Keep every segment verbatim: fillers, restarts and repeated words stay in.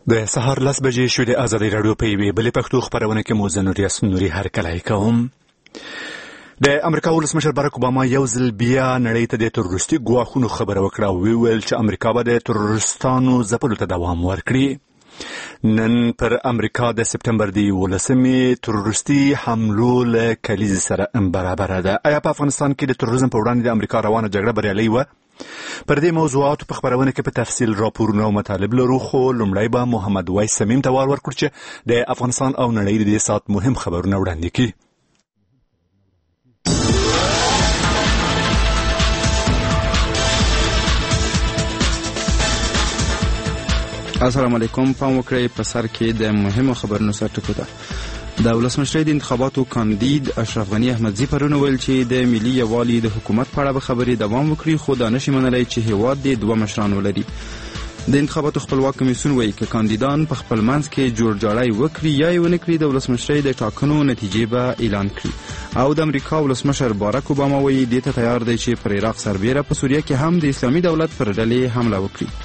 د سهار لس بجې شو د ازادي راډیو په یوې بلې پښتو خپرونه کې مو زه نوریاس نوري هرکلی کوم. د امریکا ولسمشر باراک اوباما یو ځل بیا نړۍ ته د تروریستي ګواښونو خبره وکړه او ویل چې امریکا به د تروریستانو ځپلو ته دوام ورکړي. نن پر امریکا د سپتمبر د یولسمې تروریستي حملو له کلیزې سره برابره ده. آیا په افغانستان کې د تروریزم په وړاندې د امریکا روانه جګړه بریالۍ وه؟ پر دې موضوعاتو په خبرونه کې په تفصیل راپورونه او مطالب لرو، خو لومړی به محمد وایس سمیم ته وار ورکړو چې د افغانستان او نړۍ د دې ساعت مهم خبرونه وړاندې کړي. السلام علیکم. پام وکړئ په سر کې د مهمو خبرونو سرټکو ته. د ولسمشرۍ د انتخاباتو کاندید اشرف غني احمدزي پرون ویل چې د ملي یووالي د حکومت په اړه به خبرې دوام وکړي، خو دا نشي منلی چې هیواد د دوه مشران ولري. د انتخاباتو خپلواک کمیسیون وایي که کاندیدان په خپل منځ کې جوړجاړی وکړي یا یې ونه کړي، د ولسمشرۍ د ټاکنو نتیجې به اعلان کړي. او د امریکا ولسمشر باراک اوباما وایي دې ته تیار دی چې پر عراق سربیره په سوریه کې هم د اسلامي دولت پر ډلې حمله وکړي.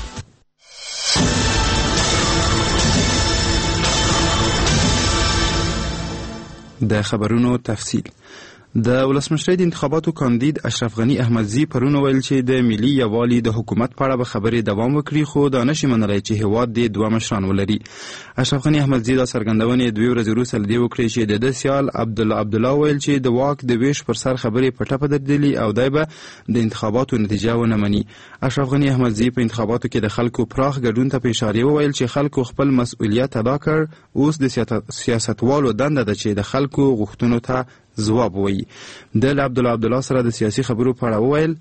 د خبرونو تفصیل. د ولسمشرۍ د انتخاباتو کاندید اشرف غني احمدزي پرون ویل چې د ملي یووالي د حکومت په اړه به خبرې دوام وکړي، خو دا نشي منلی چې هیواد د دوه مشران ولري. اشرف غني احمدزي دا څرګندونې دوې ورځې وروسته له دې وکړې چې د ده سیال عبدالله عبدالله ویل چې د واک د ویش پر سر خبرې په ټپه دردلي او دی به د انتخاباتو نتیجه ونه مني. اشرف غني احمدزي په انتخاباتو کې د خلکو پراخ ګډون ته په اشارې وویل چې خلکو خپل مسؤلیت ادا کړ، اوس د سیاستوالو دنده ده چې د خلکو غوښتنو ته ځواب وایي. د عبدالله عبدالله سره د سیاسي خبرو په اړه وویل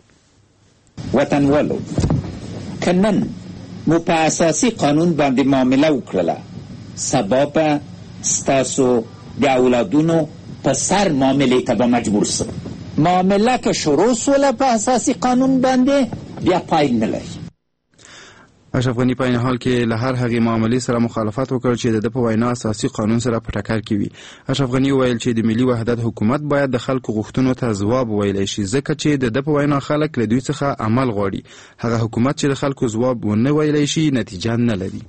وطنوالو که نن مو په اساسي قانون باندې معامله وکړله، سبا به ستاسو د اولادونو په سر معاملې ته به مجبور سم. معامله که شروع سوله په اساسي قانون باندې بیا پای نه لري. اشرف غني په این حال کې له هر هغې معاملې سره مخالفت وکړ چې د ده په وینا اساسي قانون سره په ټکر کې وي. اشرف غني وویل چې د ملي وحدت حکومت باید د خلکو غوښتنو ته ځواب ویلی شي، ځکه چې د ده په وینا خلک له دوی څخه عمل غواړي. هغه حکومت چې د خلکو ځواب ونه ویلی شي نتیجه نه لري.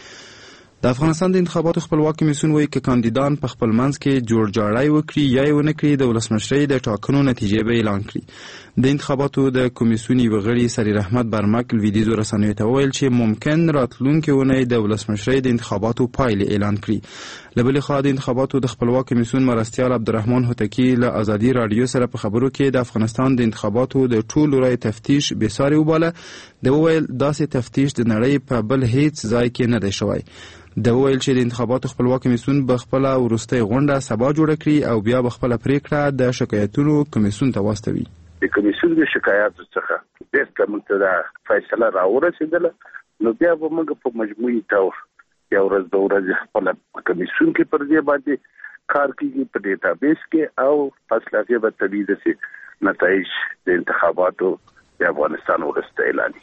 د افغانستان د انتخاباتو خپلواک کمیسیون وایي که کاندیدان په خپل منځ کې جوړجاړی وکړي یا یې ونه کړي، د ولسمشرۍ د ټاکنو نتیجې به اعلان کړي. د انتخاباتو د کمیسیون یوه غړي سریر احمد برمک لویدیځو رسنیو ته وویل چې ممکن راتلونکې اونۍ د ولسمشرۍ د انتخاباتو پایلې اعلان کړي. له بلې خوا د انتخاباتو د خپلواک کمیسیون مرستیال عبدالرحمن هوتکي له ازادي راډیو سره په خبرو کې د افغانستان د انتخاباتو د ټولو رایو تفتیش بېساري وباله. د وویل داسې تفتیش د نړۍ په بل هیڅ ځای کې نه دی شوی. د وویل چې د انتخاباتو خپلواک کمیسیون به خپله وروستۍ غونډه سبا جوړه کړي او بیا به خپله پریکړه د شکایتونو کمیسیون ته واستوي. د کمیسیون د شکایاتو څخه بیرته موږ ته دا فیصله راورسېدله، نو بیا به موږ په مجموعي طور یو ورځ به ورځ خپله کمیسیون کې پر دې باندې کار کېږي په ډیټابیس کې، او پس له هغې به طبیعي داسې نتایج د انتخاباتو د افغانستان وروسته اعلاني.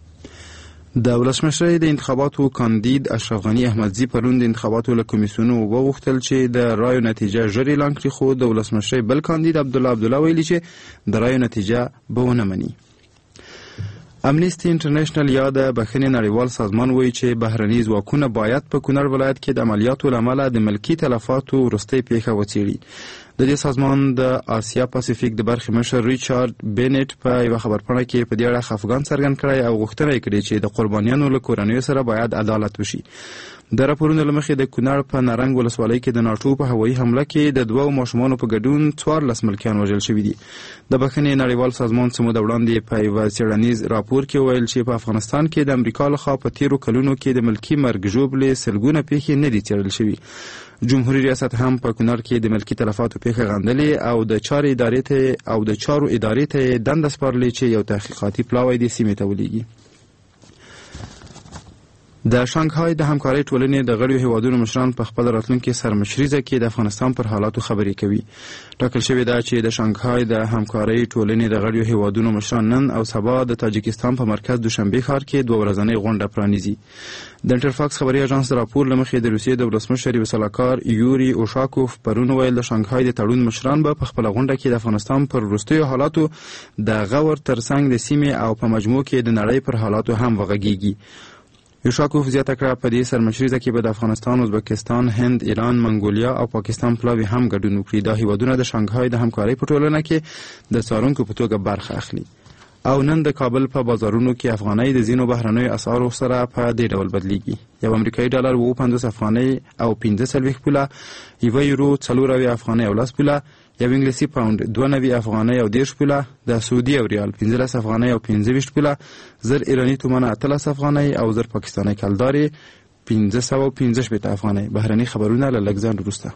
د ولسمشرۍ د انتخاباتو کاندید اشرف غني احمدزي پرون د انتخاباتو له کمیسیونو وغوښتل چې د رایو نتیجه ژر اعلان کړي، خو د ولسمشرۍ بل کاندید عبدالله عبدالله ویلي چې د رایو نتیجه به ونه مني. امنیستی انټرنیشنل یا د بخښنې نړیوال سازمان وایي چې بهرني ځواکونه باید په کونړ ولایت کې د عملیاتو له امله د ملکي تلفاتو وروستۍ پیښه وڅېړي. د دې سازمان د آسیا پاسفیک د برخې مشر ریچارډ بینټ په یوه خبرپاڼه کې په دې اړه خفګان څرګند کړی او غوښتنه یې کړې چې د قربانیانو له کورنیو سره باید عدالت وشي. د راپورونو له مخې د کونړ په نارنګ ولسوالۍ کې د ناټو په هوایي حمله کې د دوو ماشومانو په ګډون څوارلس ملکیان وژل شوي دي. د بخښنې نړیوال سازمان څه موده وړاندې په یوه څېړنیز راپور کې ویل چې په افغانستان کې د امریکا لخوا په تېرو کلونو کې د ملکي مرګ ژوبلې سلګونه پیښې نه دي څېړل شوي. جمهوریت ریاست هم په کونړ کې د ملکي تلفاتو پیښه غندلې او د چارو ادارې ته او د چارو ادارې ته دنده سپارلې چې یو تحقیقاتي پلاوی دې سیمې ته ولیږي. د شانګهای د همکارۍ ټولنې د غړیو هیوادونو مشران په خپل راتلونکي سرمشریزه کې د افغانستان پر حالاتو خبرې کوي. ټاکل شوې ده چې د شانګهای د همکارۍ ټولنې د غړیو هیوادونو مشران نن او سبا د تاجکستان په مرکز دوشنبه ښار کې دوه ورځنۍ غونډه پرانیزي. د انټرفاکس خبري اژانس د راپور له مخې د روسیې د ولسمشر یو سلاکار یوري اوشاکوف پرون ویل د شانګهای د تړون مشران به په خپل غونډه کې د افغانستان پر وروستیو حالاتو د غور ترڅنګ د سیمې او په مجموع کې د نړۍ پر حالاتو هم وغږیږي. یوشاکوف زیاته کړه په دې سرمشریزه کې به د افغانستان، ازبکستان، هند، ایران، منګولیا او پاکستان پلاوي هم ګډون وکړي. دا هیوادونه د شانګهای د همکارۍ په ټولنه کې د څارونکو په توګه برخه اخلي. او نن د کابل په بازارونو کې افغانۍ د ځینو بهرنیو اسعارو سره په دې ډول بدلیږي. یو امریکایي ډالر اوه پنځوس افغانۍ او پنځه څلوېښت پوله، یوه یورو څلور اویا افغانۍ او لس پوله، یو انګلیسي پاونډ دوه نوي افغانۍ او دېرش پوله، د سعودي او ریال پنځلس افغانۍ او پنځه ویشت پوله، زر ایراني تومنه اتلس افغانۍ او زر پاکستاني کلدارې پنځه سوه پنځه شپېته افغانۍ. بهرني خبرونه له لږ ځنډ وروسته.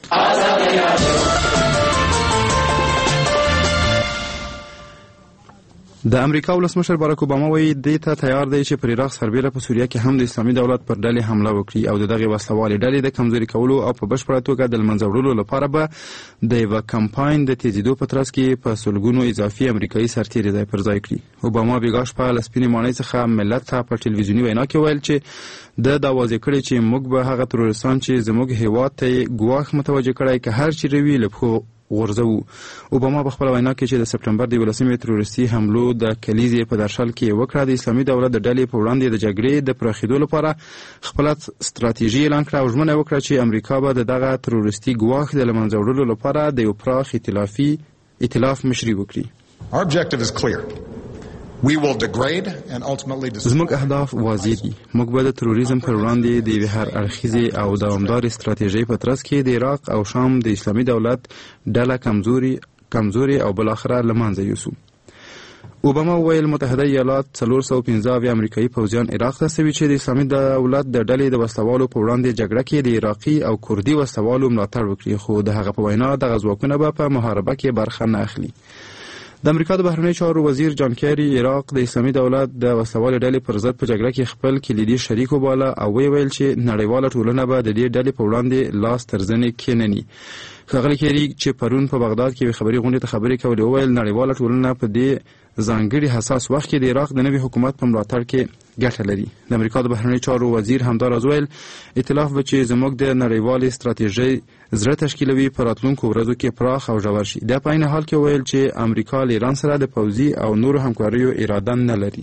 د امریکا ولسمشر باراک اوباما وایي دې ته تیار دی چې پر عراق سربیره په سوریه کې هم د اسلامي دولت پر ډلې حمله وکړي او د دغې وسلوالې ډلې د کمزوري کولو او په بشپړه توګه د له منځه وړلو لپاره به د یوه کمپاین د تیزېدو په ترڅ کې په سلګونو اضافي امریکایي سرتیري ځای پر ځای کړي. اوباما بېګا شپه له سپینې ماڼۍ څخه ملت ته په ټلویزیوني وینا کې ویل چې د دا واضح کړی چې موږ به هغه ترورستان چې زموږ هېواد ته یې ګواښ متوجه کړی که هر چیرې وي له پښو غورځوو. اوباما په خپله وینا کې چې د سپټمبر د یولسمې ترورستي حملو د کلیزې په درشل کې وکړه د اسلامي دولت د ډلې په وړاندې د جګړې د پراخېدو لپاره خپله ستراتیژي اعلان کړه او ژمنه وکړه چې امریکا به د دغه ترورستي ګواښ د له منځه وړلو لپاره د یو پراخ ائتلافي ائتلاف مشري وکړي. Our objective is clear. We will degrade and ultimately destroy. زموږ اهداف واضح دي. موږ به د تروریزم پر وړاندې د یوې هر اړخیزې او دوامدارې ستراتیژۍ په ترڅ کې د عراق او شام د اسلامي دولت ډله کمزوري کمزوري او بالاخره له منځه یوسو. اوباما وویل متحده ایالات څلور سوه پنځه اویا امریکایي پوځیان عراق ته استوي چې د اسلامي دولت د ډلې د وسلوالو په وړاندې جګړه کې د عراقي او کردي وسلوالو ملاتړ وکړي، خو د هغه په وینا دغه ځواکونه به په محاربه کې برخه نه اخلي. د امریکا د بهرنیو چارو وزیر جان کیری عراق د اسلامي دولت د وسلوالې ډلې پر ضد په جګړه کې خپل کلیدي شریک وباله او ویې ویل چې نړیواله ټولنه به د دې ډلې په وړاندې لاس تر زنې کېنني. ښاغلی کیری چې پرون په بغداد کې یوې خبري غونډې ته خبرې کولې وویل نړیواله ټولنه په دې ځانګړي حساس وخت کې د عراق د نوي حکومت په ملاتړ کې ګټه لري. د امریکا د بهرنیو چارو وزیر همداراز ویل ائتلاف به چې زموږ د نړیوالې ستراتیژۍ زړه تشکیلوي په راتلونکو ورځو کې پراخ او ژور شي. د په عین حال کې ویل چې امریکا له ایران سره د پوځي او نورو همکاریو اراده نه لري.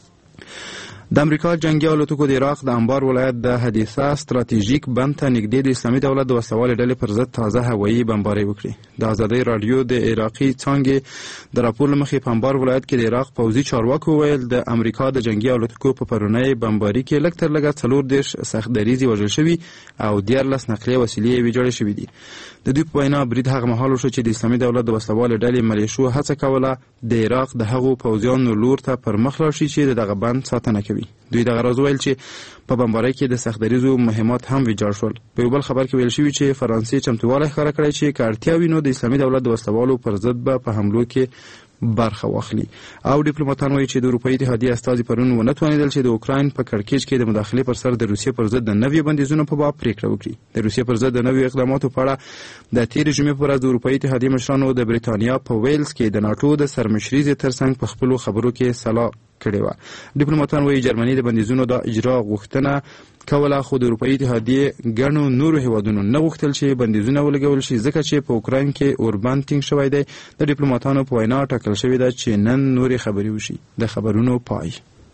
د امریکا جنگي الوتکو د عراق د انبار ولایت د حدیثه ستراتیژیک بند ته نږدې د اسلامي دولت د وسلوالې ډلې پر ضد تازه هوایي بمبارۍ وکړې. د ازادۍ راډیو د عراقي څانګې د راپور له مخې په انبار ولایت کې د عراق پوځي چارواکو ویل د امریکا د جنگي الوتکو په پرونۍ بمبارۍ کې لږ تر لږه څلور دېرش سخت دریځي وژل شوي او دیارلس نقلیه وسیلې یې ویجاړې شوي دي. د دوی په وینا برید هغه مهال وشو چې د اسلامي دولت د وسلوالې ډلې ملیشو هڅه کوله د عراق د هغو پوځیانو لور ته پر مخ لاړ شي چې د دغه بند ساتنه کوي. دوی دغه راز ویل چې په بمبارۍ کې د سخت دریځو مهمات هم ویجاړ شول. په یو بل خبر کې ویل شوي چې فرانسې چمتووالی ښکاره کړی چې که اړتیا وي نو د اسلامي دولت د وسلوالو پر ضد به په حملو کې برخه واخلي. او ډیپلوماتان وایي چې د اروپایي اتحادیې استازي پرون ونه توانېدل چې د اوکراین په کړکېچ کې د مداخلې پر سر د روسیې پر ضد د نویو بندیزونو په باب پریکړه وکړي. د روسیې پر ضد د نویو اقداماتو په اړه د تېرې جمعې په ورځ د اروپایي اتحادیې مشرانو د بریتانیا په ویلز کې د ناټو د سرمشریزې ترڅنګ په خپلو خبرو کې سلا کړې وه. ډیپلوماتان وایي جرمني د بندیزونو د اجرا غوښتنه کوله خو د اروپایي اتحادیې ګڼو نورو هیوادونو نه غوښتل چې بندیزونه ولګول شي ځکه چې په اوکراین کې اوربند ټینګ شوی دی. د ډیپلوماتانو په وینا ټاکل شوې ده چې نن نورې خبرې وشي. د خبرونو پای.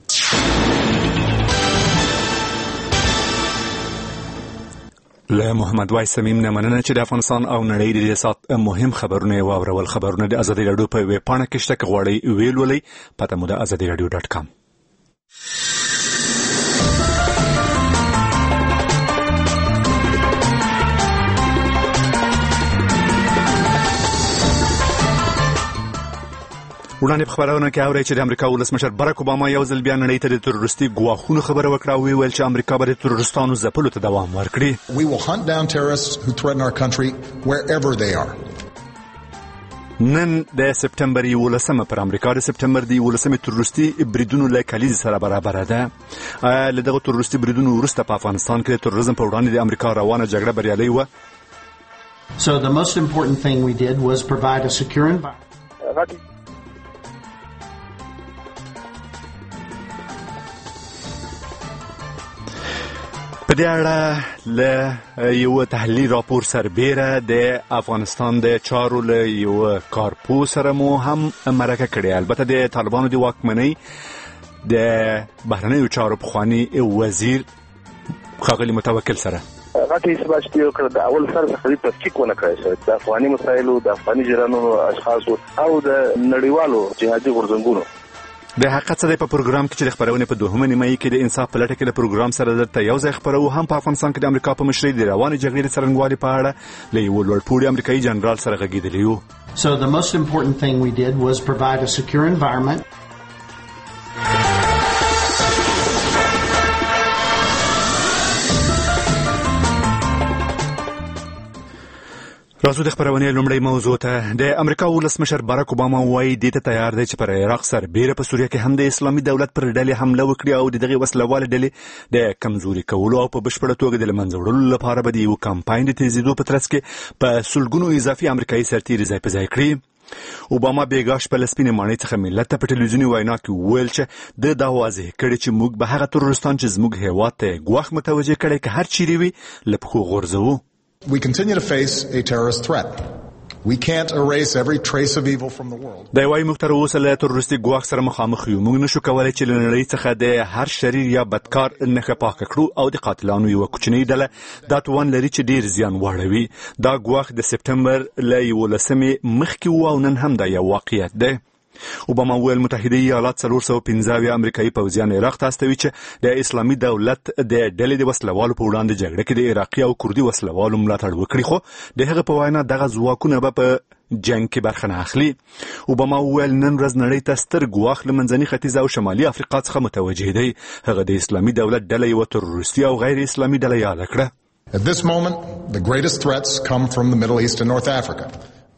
له محمد وای سمیم نه مننه چې د افغانستان او نړۍ د دې سات مهم خبرونه واورول. خبرونه د ازادي راډیو په ویب پاڼه کې شته، که غواړئ ویل ولئ پته مو د ازادي راډیو ډاټ کام. وړاندې په خبرونه کې اورئ چې د امریکا ولسمشر باراک اوباما یو ځل بیا نړۍ ته د تروریستي ګواښونو خبره وکړه او ویل چې امریکا به د تروریستانو ځپلو ته دوام ورکړي. We will hunt down terrorists who threaten our country wherever they are. نن د سپټمبر یولسمه پر امریکا د سپټمبر د یولسمې تروریستي بریدونو له کلیزې سره برابره ده. له دغه تروریستي بریدونو وروسته په افغانستان کې د تروریزم په وړاندې د امریکا روانه جګړه بریالۍ وه. So the most important thing we did was provide a secure environment. په دې اړه له یو تحلیلي راپور سربیره د افغانستان د چارو له یو کارپو سره مو هم مرکه کړې. البته د طالبانو د واکمنۍ د بهرنیو چارو پخوانی وزیر ښاغلي متوکل سره. غټه حساب چې یو کړ د اول سره څخه تفکیک ونه کړی د افغاني مسایلو د افغاني جرانو اشخاصو او د نړیوالو جهادي غورځنګونو د حقیقت سره په پروګرام کې چې د خبرونه په دوهمه نیمه کې د انصاف په لټه کې د پروګرام سره درته یو ځای خبرو هم په افغانستان کې د امریکا په مشرۍ د روانې جګړې څرنګوالي په اړه له یو لوړپوړي امریکایي جنرال سره غږېدلی یو. So the most important thing we did was provide a secure environment. راځو د خبرونې لومړی موضوع ته. د امریکا ولسمشر باراک اوباما وایي دې ته تیار دی چې پر عراق سربیره په سوریه کې هم د اسلامي دولت پر ډلې حمله وکړي او د دغې وسلوالې ډلې د کمزوري کولو او په بشپړه توګه د له منځه وړلو لپاره به د یو کمپاین د تیزېدو په ترڅ کې په سلګونو اضافي امریکایي سرتیري ځای په ځای کړي. اوباما بیګا شپه له سپینې ماڼۍ څخه ملت ته په ټلویزیوني وینا کې وویل چې د دا واضح کړي چې موږ به هغه تروریستان چې زموږ هېواد ته ګواښ متوجه کړی که هر چیرې وي له پښو غورځوو. We continue to face a terrorist threat. We can't erase every trace of evil from the world. دا وايي موږ تر اوسه له تروریستي ګواښ سره مخامخ یو. موږ نشو کولای چې له نړۍ څخه د هر شریر یا بدکار نښه پاکه کړو او د قاتلانو یوه کوچنۍ ډله دا توان لري چې ډېر زیان واړوي. دا ګواښ د سپتمبر له یولسمې مخکې و او نن هم دا یو واقعیت دی. اوباما ویل متحده ایالات څلور سوه پنځه اویا امریکایي پوځیان عراق ته استوي چې د اسلامي دولت د ډلې د وسلوالو په وړاندې جګړه کې د عراقي او کردي وسلوالو ملاتړ وکړي، خو د هغه په وینا دغه ځواکونه به په جنگ کې برخه نه اخلي. اوباما ویل نن ورځ نړۍ ته ستر ګواښ له منځني ختیځ او شمالي افریقا څخه متوجه دی. هغه د اسلامي دولت ډله یوه تروریستي او غیر اسلامي ډله یاده کړه. At this moment, the greatest threats come from the Middle East and North Africa.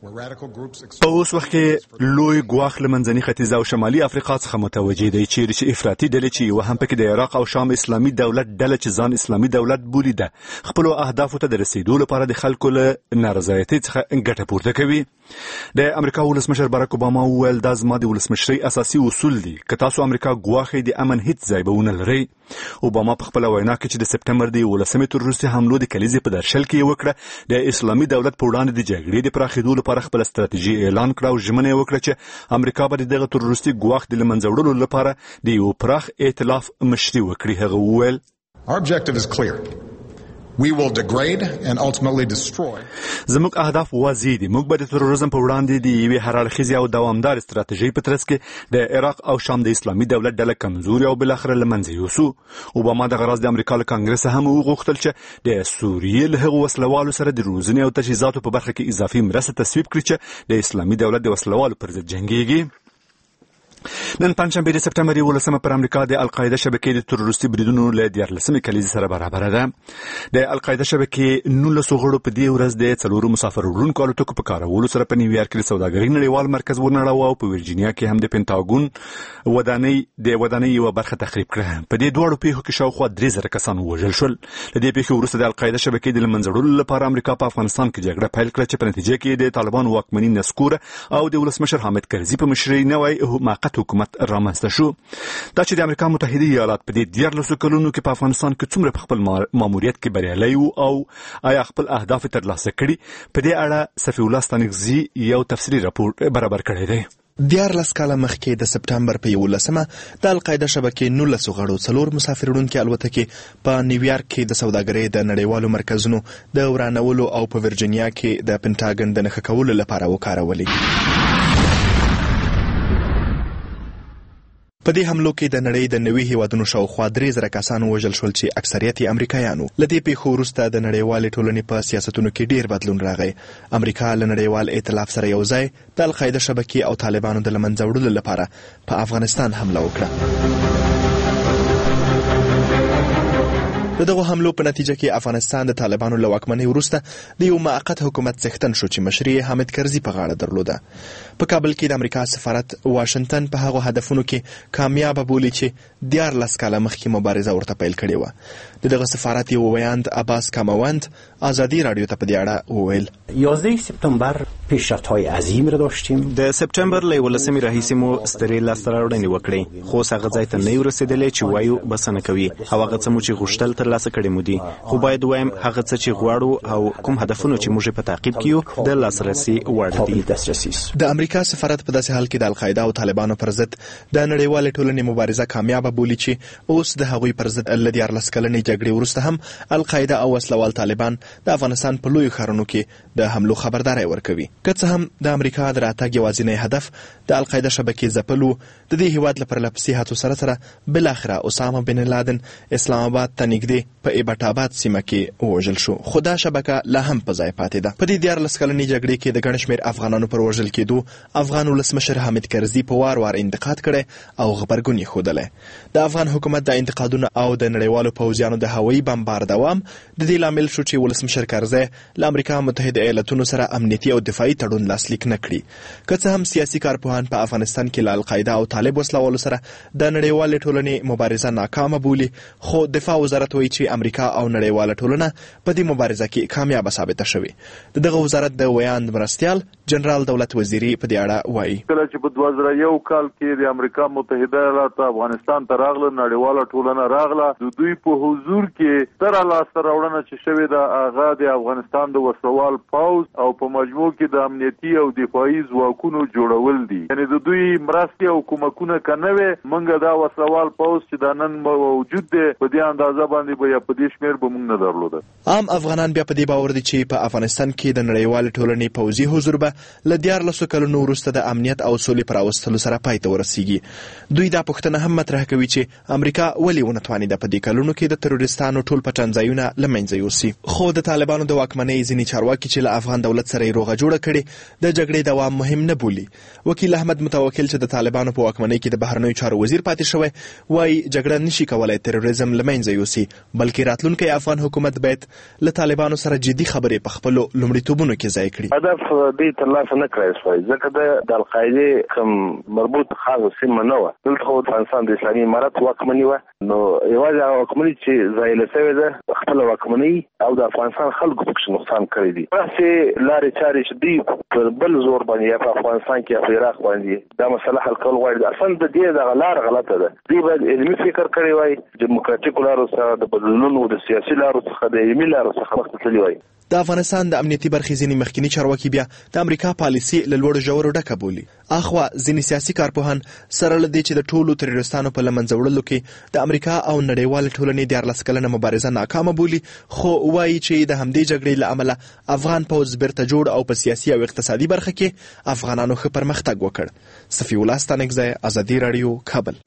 په اوس وخت کې لوی ګواښ له منځني ختیځ او شمالي افریقا څخه متوجه دی، چیرې چې افراطي ډلې چې یوه هم پکې د عراق او شام اسلامي دولت ډله چې ځان اسلامي دولت بولي ده خپلو اهدافو ته د رسیدو لپاره د خلکو له نارضایتۍ څخه ګټه پورته کوي. د امریکا ولسمشر باراک اوباما وویل دا زما د ولسمشرۍ اساسي اصول دي، که تاسو امریکا ګواښئ د امن هیڅ ځای به ونه لرئ. اوباما په خپله وینا کې چې د سپتمبر د یولسمې تروریستي حملو د کلیزې په درشل کې یې وکړه د اسلامي دولت په وړاندې د جګړې د پراخېدو لپاره خپله ستراتیژي اعلان کړه او ژمنه یې وکړه چې امریکا به د دغه تروریستي ګواښ د له منځه وړلو لپاره د یو پراخ ائتلاف مشري وکړي. هغه وویل Our objective is clear. We will degrade and ultimately destroy. زموږ اهداف واضح دي. موږ به د تروریزم په وړاندې د یوې هرړخیزې او دوامدار استراتیژۍ په ترڅ کې د عراق او شام د اسلامي دولت ډله کمزوري او بالاخره له منځه یوسو. اوباما دغه راز د امریکا له کانګرس هم وغوښتل چې د سوریې له هغو وسلوالو سره د روزنې او تجهیزاتو په برخه کې اضافي مرسته تصویب کړي چې د اسلامي دولت د وسلوالو پر ضد جنګیږي. نن پنجشنبه د سپتمبر یولسمه پر امریکا د القاعده شبکې د تروریستي بریدونو له دیارلسمې کلیزې سره برابره ده. د القاعده شبکې نولسو غړو په دې ورځ د څلورو مسافر وړونکو الوتکو په کارولو سره په نیویارک کې د سوداګرۍ نړیوال مرکز ونړاوه او په ورجینیا کې هم د پینټاګون ودانۍ د ودانۍ یوه برخه تخریب کړه. په دې دواړو پیښو کې شاوخوا درې زره کسان ووژل شول. له دې پیښې وروسته د القاعده شبکې د له منځه وړلو لپاره امریکا په افغانستان کې جګړه پیل کړه چې په نتیجه کې د طالبانو واکمني نسکوره او د ولسمشر حامد کرزي په مشرۍ نوی موقت حکومت رامنځته شو. دا چې د امریکا متحده ایالات په دې دیارلسو کلونو کې په افغانستان کې څومره په خپل ماموریت کې بریالی و او آیا خپل اهداف یې ترلاسه کړي، په دې اړه صفي الله ستانکزي یو تفصیلي راپور برابر کړی دی. دیارلس کاله مخکې د سپتمبر په یولسمه د القاعده شبکې نولسو غړو څلور مسافر وړونکي الوتکې په نیویارک کې د سوداګرۍ د نړیوالو مرکزونو د ورانولو او په ورجینیا کې د پینټاګن د نښه کولو لپاره وکارولې. په دې حملو کې د نړۍ د نوي هیوادونو شاوخوا درې زره کسان ووژل شول چې اکثریت یې امریکایانو. له دې پیښو وروسته د نړیوالې ټولنې په سیاستونو کې ډېر بدلون راغی. امریکا له نړیوال ائتلاف سره یو ځای د القاعده شبکې او طالبانو د له منځه وړلو لپاره په افغانستان حمله وکړه. د دغو حملو په نتیجه کې افغانستان د طالبانو له واکمنۍ وروسته د یو موقت حکومت څښتن شو چې مشري یې حامد کرزي په غاړه درلوده. په کابل کې د امریکا سفارت واشنګټن په هغو هدفونو کې کامیابه بولي چې دیارلس کاله مخکې مبارزه ورته پیل کړې وه. د دغه سفارت یو ویاند عباس کاموند ازادي رادیو ته په دې اړه وویل یازده سپتامبر پیشرفت‌های عظیم را داشتیم. د سپتمبر له یولسمې راهیسې مو سترې لاسته راوړنې وکړې، خو اوس هغه ځای ته نه یو رسېدلی چې وایو بسنه کوي او هغه څه مو چې غوښتل ترلاسه کړي مو دي، خو باید وایم هغه څه چې غواړو او کوم هدفونه چې موږ په تعقیب کیو د لاسرسي وړ دي. د امریکا سفارت په داسې حال کې د القاعده او طالبانو پر ضد د نړیوالې ټولنې مبارزه کامیابه بولي چې اوس د هغوی پر ضد له دیارلس کلنې جګړې وروسته هم القاعده او وسلوال طالبان د افغانستان په لویو ښارونو کې د حملو خبرداری ورکوي. که څه هم د امریکا د راتګ یوازینی هدف د القاعده شبکې ځپل و، د دې هیواد له پرلهپسې هڅو سره سره بالاخره اسامه بن لادن اسلام آباد ته نږدې په ایبټ آباد سیمه کې ووژل شو، خو دا شبکه لا هم په ځای پاتې ده. په دې دیارلس کلنې جګړې کې د ګڼ شمېر افغانانو پر وژل کېدو افغان ولسمشر حامد کرزي په وار وار انتقاد کړی او غبرګون یې ښودلی. د افغان حکومت د انتقادونو او د نړیوالو پوځیانو د هوایي بمبار دوام د دې لامل شو چې ولسمشر کرزي له امریکا متحده ایالتونو سره امنیتي او دفاعي تړون لاسلیک نه کړي. که څه هم سیاسي کارپوهان په افغانستان کې له القاعده او طالب وسلوالو سره د نړیوالې ټولنې مبارزه ناکامه بولي، خو دفاع وزارت وایي چې امریکا او نړیواله ټولنه په دې مبارزه کې کامیابه ثابته شوې. د دغه وزارت د ویاند مرستیال جنرال دولت وزیری په دې اړه وایي: کله چې په دوه زره یو کال کې د امریکا متحده ایالات افغانستان ته راغله، نړیواله ټولنه راغله، د دوی په حضور کې ستره لاسته راوړنه چې شوې ده هغه د افغانستان د وسلوال پوځ او په مجموع کې د امنیتي او دفاعي ځواکونو جوړول دي. یعنی د دوی مرستې او کومکونه کنه وي، موږ دا وسلوال پوځ چې دا نن موجود دی په دې اندازه باندې به یا په دې شمېر به موږ نه درلوده. عام افغانان بیا په دې باور دي چې په افغانستان کې د نړیوالې ټولنې پوځي حضور به له دیارلسو کلونو وروسته د امنیت او سولې پر راوستلو سره پای ته ورسیږي. دوی دا پوښتنه هم مطرح کوي چې امریکا ولې ونه توانېده په دې کلونو کې د تروریستانو ټول پټنځایونه له منځه یوسي. خو د طالبانو د واکمنۍ ځینې چارواکي چې له افغان دولت سره یې روغه جوړه کړې د جګړې دوام مهم نه بولي. وکیل احمد متوکل چې د طالبانو په واکمنۍ کې د بهرنیو چارو وزیر پاتې شوی وایي جګړه نشي کولای تروریزم له منځه یوسي، بلکې راتلونکی افغان حکومت باید له طالبانو سره جدي خبرې په خپلو لومړیتوبونو کې ځای کړي. هدف دې ترلاسه نه کړی شوی ځکه د القاعدې کوم مربوط خاصه سیمه نه وه. دلته خو د افغانستان د اسلامي امارت واکمني وه، نو یوازې هغه واکمني چې زایله شوې ده خپله واکمني او د افغانستان خلکو پکې نقصان کړی دي. داسې لارې چارې چې دوی پر بل زور باندې یا په افغانستان کې یا په عراق باندې دا مسله حل کول غواړي، اصلا د دې دغه لار غلطه ده. دوی باید علمي فکر کړی وای، ډیموکراتیکو لارو څخه د بدلونونو د سیاسي لارو څخه د علمي لارو څخه مخته تللی وای. د افغانستان د امنیتي برخې ځینې مخکینی چارواکي بیا د امریکا پالیسي له لوړو ژورو ډکه بولي. اخوا ځینې سیاسي کارپوهان سره له دې چې د ټولو تروریستانو په له منځه وړلو کې د امریکا او نړیوالې ټولنې دیارلس کلنه مبارزه ناکامه بولي، خو وایي چې د همدې جګړې له امله افغان پوځ بیرته جوړ او په سیاسي او اقتصادي برخه کې افغانانو ښه پرمختګ وکړ. صفي الله ستانکزی، ازادي راډیو، کابل.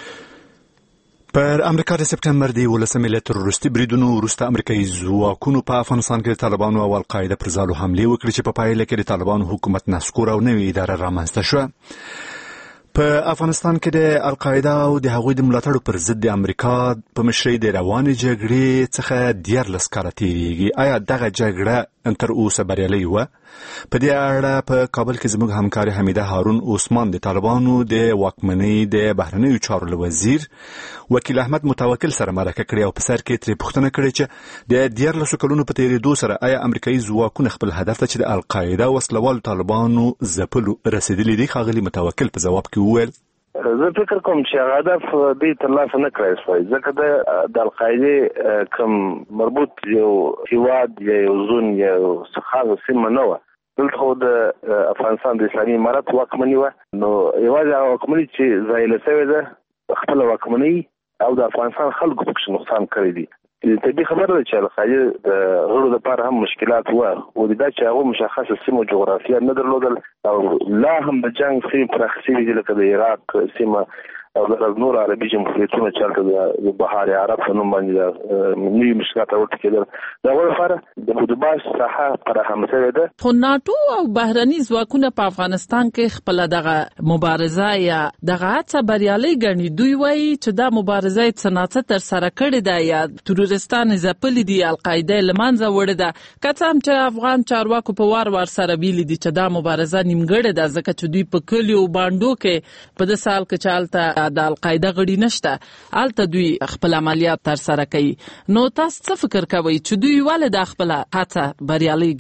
پر امریکا د سپټمبر د ولسمې له تروریستي بریدونو وروسته امریکایي ځواکونو په افغانستان کې د طالبانو او القاعده پر ځالو حملې وکړې چې په پایله کې د طالبانو حکومت نسکور او نوې اداره رامنځته شوه. په افغانستان کې د القاعده او د هغوی د ملاتړو پر ضد د امریکا په مشرۍ د روانې جګړې څخه دیارلس کاله تېرېږي. آیا دغه جګړه تر اوسه بریالۍ وه؟ په دې اړه په کابل کې زموږ همکاري حمیده هارون عثمان د طالبانو د واکمنۍ د بهرنیو چارو وزیر وکیل احمد متوکل سره مرکه کړې او په سر کې ترې پوښتنه کړې چې د دیارلسو کلونو په تېرېدو سره آیا امریکایي ځواکونه خپل هدف ته چې د القاعده وسلوالو طالبانو ځپلو رسېدلي دي؟ ښاغلي متوکل په ځواب کې وویل: زه فکر کوم چې هدف دې ترلاسه نه کړی شوی ځکه د القاعدې کوم مربوط یو هیواد یا یو زون یا خاصه سیمه نه وه. دلته خو د افغانستان د اسلامي امارت واکمني وه، نو یوازې هغه واکمني چې زایله شوې ده خپله واکمني او د افغانستان خلکو پکې نقصان کړی دي. طبیعي خبره ده چې القاعده د غړو لپاره هم مشکلات وه، ولیدا چې هغه مشخصه سیمه جغرافیه نه درلودل او لا هم د جنګ سیمې پراخې شوي دي لکه د عراق سیمه او د نور عربي جمهوریتونو چې هلته د بحار عرب په نوم باندې نوي مشکلات راوړل کېدل. د هغو لپاره د خودباش ساحه فراهم شوې ده. خو ناټو او بهرني ځواکونه په افغانستان کې خپله دغه مبارزه یا دغه هڅه بریالۍ ګڼي. دوی وایي چې دا مبارزه یې څه ناڅه ترسره کړې ده یا تروریستان یې ځپلي دي، القاعده یې له منځه وړې ده. که څه هم چې افغان چارواکو په وار وار سره ویلي دي چې دا مبارزه نیمګړې ده ځکه چې دوی په کلیو بانډو کې په دې سال کې چې هلته د القاعده غړي نشته، هلته دوی خپل عملیات ترسره کوي. نو تاسو څه فکر کوئ چې دوی ولې دا خپله هڅه بریالۍ ګڼي؟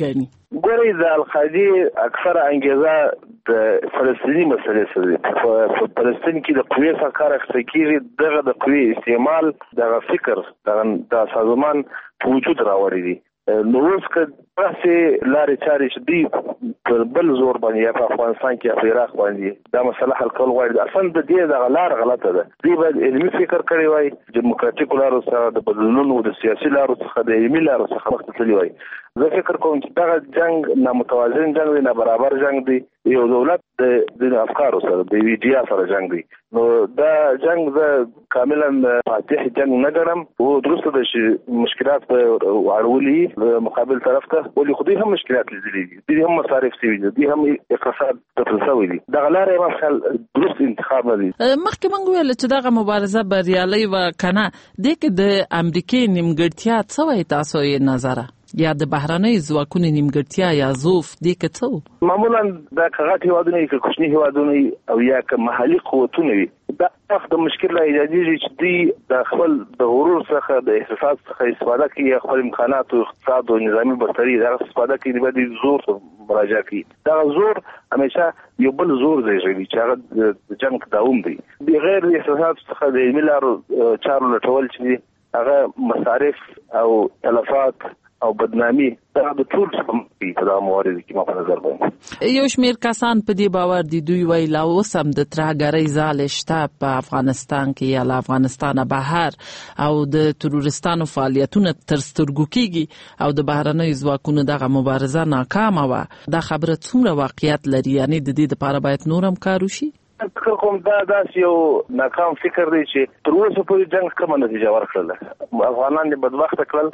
ګورئ د القاعدې اکثره انګیزه د فلسطیني مسلې سره ده. په فلسطین کې د قوې څخه کار اخیستل کېږي، دغه د قوې استعمال دغه فکر دغه سازمان په وجود راوړی دی. نو اوس که داسې لارې چارې چې دوی پر بل زور باندې یا په افغانستان کې یا په عراق باندې دا مسله حل کول غواړي، اصلا د دې دغه لار غلطه ده. دوی باید علمي فکر کړی وای، ډیموکراتیکو لارو څخه د بدلونونو د سیاسي لارو څخه د علمي لارو څخه مخته تللی وای. زه فکر کوم چې دغه جنگ نامتوازن جنگ دی، نابرابر جنگ دی، یو دولت د افکارو سره د ویډیا سره جنگ دی. نو دا جنگ زه کاملا فاتح جنگ نه ګڼم. و درسته ده چې مشکلات به اړولي مقابل طرف ته، ولې خو دوی هم مشکلات لیدلي دي، دوی هم مصارف شوي دي، دوی هم اقتصاد تطل شوی دي. دغه لاره یې ما خیال درست انتخاب نه دی. مخکې موږ ویل چې دغه مبارزه بریالۍ وه که نه، دې کې د امریکې نیمګړتیا څه وایي تاسو یې نظره، یا د بهرنۍ ځواکونو نیمګړتیا یا ضعف دې کې څه و؟ معمولا دا که غټ هېوادونه وي که کوچني هېوادونه وي او یا که محلي قوتونه وي، دا وخت د مشکل را ایجادېږي چې دوی د خپل د غرور څخه د احساسات څخه استفاده کوي، خپل امکانات او اقتصاد او نظامي برتري دغه استفاده کوي، باید زور ته مراجعه کوي. دغه زور همیشه یو بل زور زېږوي چې هغه د جنګ تداوم دی. بغیر د احساساتو څخه د علمي لارو چارو لټول چې دي هغه مصارف او تلفات او بدنامي دا د ټول څه په دغه موارد کې ما په نظر باندې یو شمېر کسان په دې باور دي، دوی وایي لا اوس هم د ترهګرۍ ځالې شته په افغانستان کې یا له افغانستانه بهر، او د تروریستانو فعالیتونه تر سترګو کېږي او د بهرنیو ځواکونو دغه مبارزه ناکامه وه. دا خبره څومره واقعیت لري؟ یعنې د دې دپاره باید نور هم کار وشي؟ فکر کوم دا داسې یو ناکام فکر دی چې تر اوسه پورې جنګ کومه نتیجه ورکړله. افغانان دې بدبخته کړل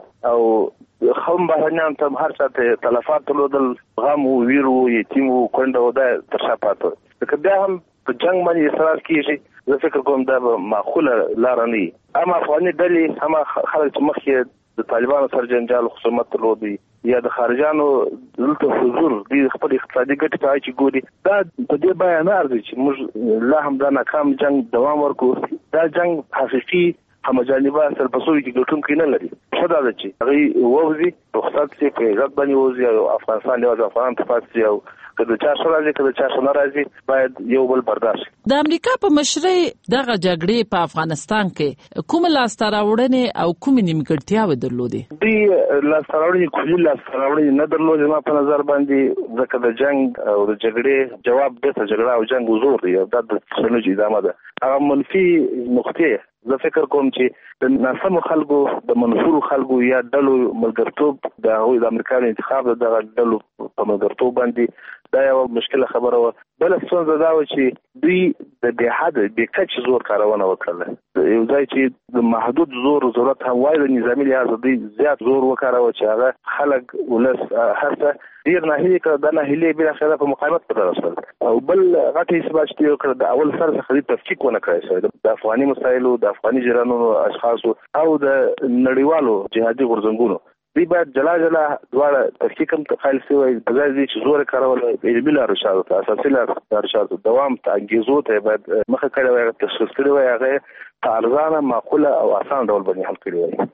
او هم بهرنیان ته هر چا ته تلفات درلودل، غم و، ویر و، یتیم و، کونډه و، دا تر شا پاته. که بیا هم په جنګ باندې اصرار کېږي، زه فکر کوم دا به معقوله لاره نه وي. هم افغاني ډلې، هم خلک چې مخکې د طالبانو سره جنجال خصومت درلودی یا د خارجانو دلته حضور دی خپل اقتصادي ګټې ته چې ګوري، دا په دې بیان ارزي چې موږ لا هم دا ناکام جنگ دوام ورکړو. دا جنگ حقیقي همجانبه سرپسوي کې ګټونکی نه لري. څه دا ده چې هغه ووزي رخصت شي، په عزت باندې ووزي او افغانستان یوازې افغان ته پاتې شي، او که د چا څه راځي که د چا څه نه راځي باید یو بل برداشت شي. د امریکا په مشرۍ دغه جګړې په افغانستان کې کومه لاسته راوړنې او کومې نیمګړتیاوې درلودې؟ دوی لاسته راوړنې کلي لاسته راوړنې نه درلودې ما په نظر باندې، ځکه د جنګ او د جګړې جواب بیرته جګړه او جنګ زور دی، دا د څلوج ادامه ده. هغه منفي نقطې زه فکر کوم چې د ناسمو خلکو د منفورو خلکو یا ډلو ملګرتوب د هغوی د امریکا انتخاب د دغه ډلو په ملګرتوب باندې دا یو مشکله خبره وه. بله ستونزه دا وه چې دوی د بې حده بې کچې زور کارونه وکړله. یو ځای چې د محدود زور ضرورت هم وای، د نظامي لحاظه دوی زیات زور وکاروه چې هغه خلک ولس هر څه ډېر ناهیلي کړه. دا ناهیلي بالاخره په مقاومت بدله شول. او بل غټه ثبات چې یې وکړه، د اول سر څخه دوی تفکیک ونه کړی شوی د افغاني مسایلو، د افغاني جرانونو اشخاصو او د نړیوالو جهادي غورځنګونو. دوی باید جلا جلا دواړه تفکیک هم تخیل شوی، په ځای دې چې زور یې کارول علمي لارو چارو ته، اساسي لارو چارو ته، دوام ته، انګېزو ته باید مخه کړې وای، هغه تشخیص کړی وای، هغه په ارزانه، معقوله او اسان ډول باندې حل کړی وای.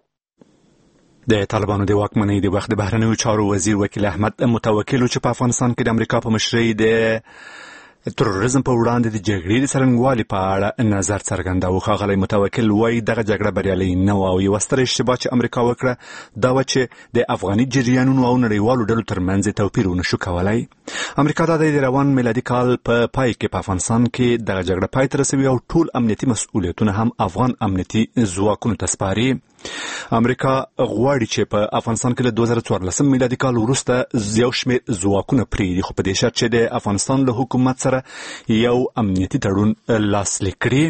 د طالبانو د واکمنۍ د وخت د بهرنیو چارو وزیر وکیل احمد متوکل چې په افغانستان کې د امریکا په مشرۍ د تروریزم په وړاندې د جګړې د څرنګوالي په اړه نظر څرګنداوه. ښاغلی متوکل وایي دغه جګړه بریالۍ نه وه او یوه ستره اشتباه چې امریکا وکړه دا وه چې د افغاني جریانونو او نړیوالو ډلو ترمنځ یې توپیر ونه شو کولی. امریکا دا د روان میلادي کال په پای کې په افغانستان کې دغه جګړه پای ته رسوي او ټول امنیتي مسؤلیتونه هم افغان امنیتي ځواکونو ته سپاري. امریکا غواړي چې په افغانستان کې له دوه زره څوارلسم میلادي کال وروسته یو شمېر ځواکونه پرېږدي، خو په دې شرط چې د افغانستان له حکومت سره یو امنیتي تړون لاسلیک کړي.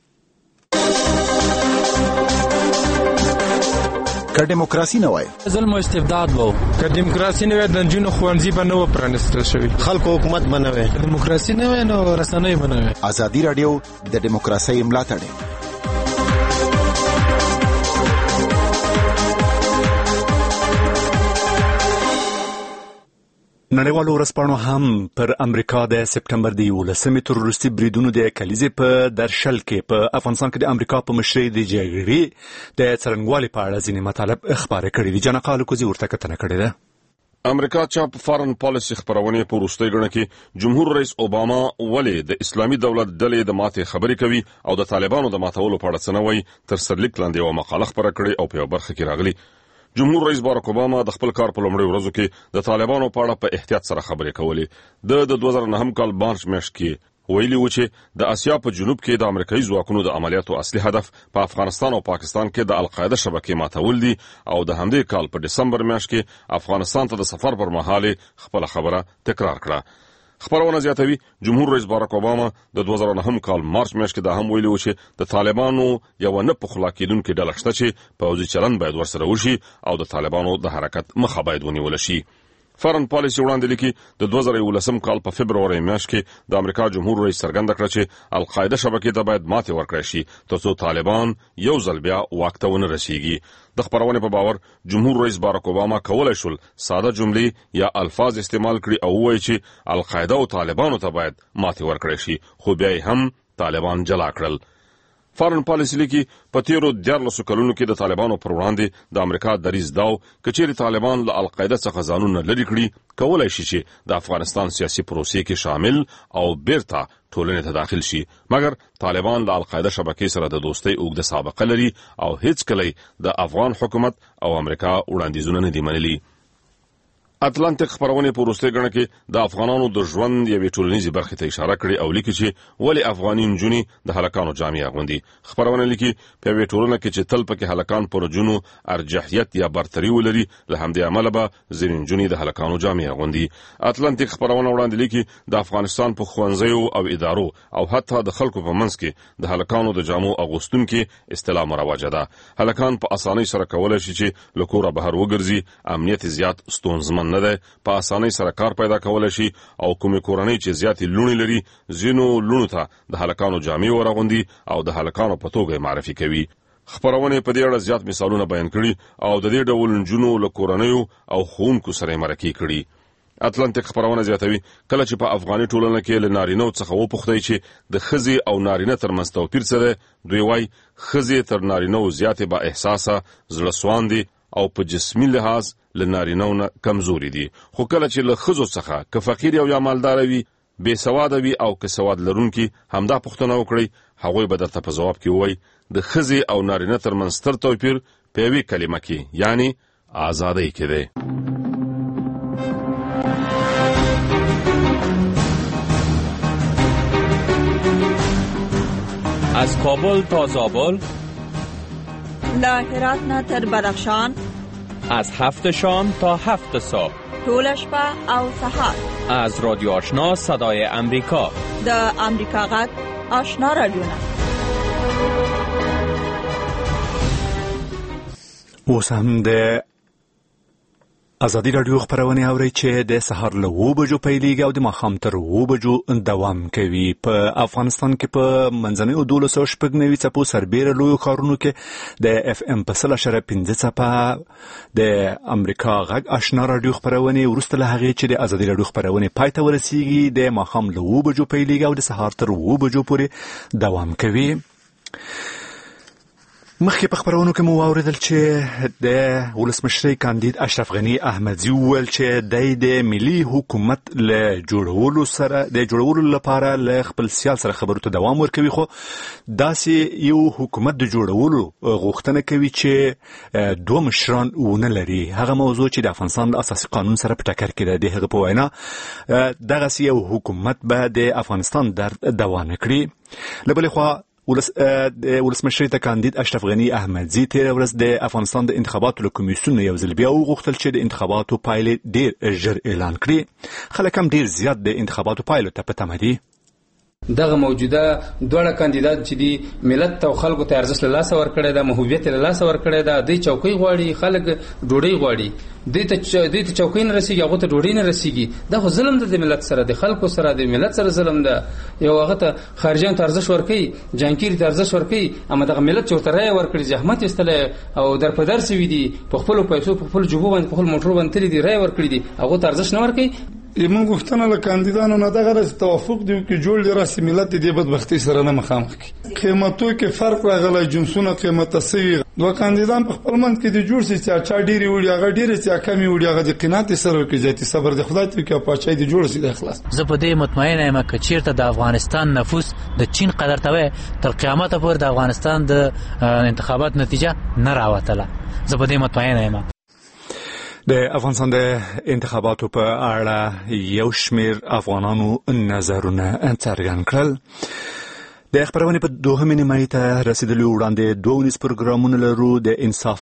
که دیموکراسي نه وای، ظلم او استبداد وو. که دیموکراسي نه وای، د نجونو ښوونځي به نه و پرانیستل شوي. خلکو حکومت به نه وای. دیموکراسي نه وای نو رسنۍ به نه وای. ازادي راډیو د دیموکراسۍ ملاتړ. نړیوالو ورځپاڼو هم پر امریکا د سپټمبر د یولسمې تروریستي بریدونو د کلیزې په درشل کې په افغانستان کې د امریکا په مشرۍ د جګړې د څرنګوالي په اړه ځینې مطالب خپاره کړي دي. جنقا الکوزي ورته کتنه کړې ده. امریکا چاپ فارن پالیسی خبرونه په وروستۍ غړنه کې جمهور رئیس اوباما ولې د اسلامي دولت ډلې د ماتې خبرې کوي او د طالبانو د ماتولو په اړه څه نه وایي تر سرلیک لاندې یوه مقاله خپره کړې او په یوه برخه کې راغلي. جمهور رئیس باراک اوباما د خپل کار په لومړۍ ورځو کې د طالبانو په اړه په احتیاط سره خبرې کولې. د دوه زره نهم کال مارچ میاشت کې ویلي و چې د اسیا په جنوب کې د امریکایي ځواکونو د عملیاتو اصلي هدف په افغانستان او پاکستان کې د القاعده شبکې ماتول دي او د همدې کال په دسمبر میاشت کې افغانستان ته د سفر پر مهال خپل خبره تکرار کړه. خبرونه زیاتوي جمهور رئیس باراک اوباما د دوه زره نهم کال مارچ میاشت کې دا هم ویلي و چې د طالبانو یو نه پخلا کېدونکې ډله شته چې پوځي چلند باید ورسره وشي او د طالبانو د حرکت مخه باید ونیول شي. فارن پالیسی وړاندې لیکي د دوه زره یولسم کال په فبروري میاشت کې د امریکا جمهور رئیس څرګنده کړه چې القاعده شبکې ته باید ماتې ورکړل شي ترڅو طالبان یو ځل بیا واک ته ونه رسیږي. د خبرونې په باور جمهور رئیس باراک اوباما کولای شول ساده جملې یا الفاظ استعمال کړي او وایي چې القاعده او طالبانو ته باید ماتې ورکړل شي خو بیا هم طالبان جلا کړل. فارن پالیسی لیکي په تیرو دیارلسو کلونو کې د طالبانو پر وړاندې د امریکا دریځ داو کچېرې طالبان له القاعده څخه ځانونه لرې کړي کولای شي چې د افغانستان سیاسي پروسې کې شامل او بیرته ټولنې ته داخل شي مګر طالبان له القاعده شبکې سره د دوستۍ اوږده سابقه لري او هیڅ کله د افغان حکومت او امریکا وړاندیزونه نه دي منلي. اتلانتیک خبرونه په وروستۍ غړنه کې د افغانانو د ژوند یوې ټولنیزې برخې ته اشاره کړې او لیکي چې ولې افغاني نجونې د هلکانو جامې اغوندي. خبرونه لیکي په یوې ټولنه کې چې تل پکې هلکان پر نجونو ارجحیت یا برتري ولري له همدې امله به ځینې نجونې د هلکانو جامې اغوندي. اتلانتیک خبرونه وړاندې لیکي د افغانستان په ښوونځیو او ادارو او حتی د خلکو په منځ کې د هلکانو د جامو اغوستونکو اصطلاح مروجه ده. هلکان په اسانۍ سره کولای شي چې له کوره بهر وګرځي امنیت زیات ستونزمن نه ده په اسانۍ سره کار پیدا کولای شي او کومې کورنۍ چې زیاتې لونې لري ځینو لونو ته د هلکانو جامې ورغوندي او د هلکانو په توګه معرفي کوي. خبرونه په دې اړه زیات مثالونه بیان کړي او د دې ډول نجونو له کورنیو او ښوونکو سره مرکې کړي. اتلانتیک خبرونه زیاتوي کله چې په افغاني ټولنه کې له نارینه‌و څخه وپوښتئ چې د ښځې او نارینه ترمنځ توپیر څه دی دوی وایي ښځې تر نارینه‌و زیاتې با احساسه زړه سواندې او په جسمي لحاظ له نارینه‌و نه کمزوري دي خو کله چې له ښځو څخه که فقیر او یا مالدار وي بې سواده وي او که سواد لرونکي همدا پوښتنه وکړئ هغوی به درته په ځواب کې وایي د ښځې او نارینه ترمنځ ستر توپیر په یوې کلمه کې یعنی ازادۍ کې دی. از کابل تا زابل، له هرات نه تر بدخشان، از هفت شام تا هفت صبح، طول شپه او سحر، از رادیو آشنا صدای امریکا، د امریکا غږ آشنا رادیو. اوس هم د ازادي رادیو خبرونه اوري چې د سحر له اوه بجو پیلېږي او د ماښام تر اوه بجو دوام کوي. په افغانستان کې په منځنیو دولس سوه شپږ نوي څپو سربیره لویو ښارونو کې د اف ام په سل اشاره پنځه څپه د امریکا غږ آشنا رادیو خبرونه وروسته له هغې چې د ازادي رادیو خبرونه پای ته ورسیږي د ماښام له اوه بجو پیلېږي او د سهار تر اوه بجو پورې دوام کوي. مخکې په خبرونو کې مو واوریدل چې د ولسمشر کاندید اشرف غنی احمدزي وویل چې د د ملي حکومت له جوړولو سره د جوړولو لپاره له خپل سیال سره خبرو ته دوام ورکوي خو داسې یو حکومت د جوړولو غوښتنه کوي چې دوه مشران ونه لري. هغه موضوع چې د افغانستان د اساسي قانون سره په ټکر کې ده. د هغه په وینا دغسې یو حکومت به د افغانستان درد دوا نه کړي. له بلې خوا ولس د ولسمشر ته کاندید اشرف غنی احمدزي تیر ورځ د افغانستان د انتخاباتو له کمیسیون یو ځل بیا وغوښتل چې د انتخاباتو پایلې ډیر ژر اعلان کړي. خلک هم ډیر زیات د انتخاباتو پایلو ته په تمه دي. دغه موجوده دوړه کاندیدات چې دی ملت او خلکو ته ارزښت له لاسه ورکړی دا محبوبیت له لاسه ورکړی دا د چوکۍ غواړي خلک ډوډۍ غواړي د ته د ته چوکۍ نه رسیږي هغه ته ډوډۍ نه رسیږي. دا خو ظلم ده د ملت سره د خلکو سره د ملت سره ظلم ده. یو هغه ته خارجان ته ارزښت ورکړي جانکیر ته ارزښت ورکړي اما دغه ملت چې ورته رایه ورکړي زحمت ایستله او در په در سوي دي په خپل پیسو په خپل جوبو باندې په خپل موټر باندې تللی دي رایه ورکړي دي هغه ته ارزښت نه ورکړي. یمن غوښتنه له کاندیدانو نه دغه رس توافق دی چې جوړ دی رسمي ملت دې بدبختی سره نه مخامخ کی. قیمتو کې فرق راغلی جنسونه قیمته سوي دوه کاندیدان په خپل منځ کې د جوړ شي چې چا ډېری وړي هغه ډېری چې کمی وړي هغه د قناعت سره وکړي چې صبر د خدای ته کې پاچای د جوړ شي د اخلاص. زه په دې مطمئنه یم چې چیرته د افغانستان نفوس د چین قدر ته تر قیامت پورې د افغانستان د انتخابات نتیجه نه راوتله. زه په دې مطمئنه یم. د افغانستان د انتخاباتو په اړه یو شمېر افغانانو نظرونه څرګند کړل. د خبرونې په دوهمې نیمایي ته رسیدلو وړاندې دوه ونیز پروګرامونه لرو. د انصاف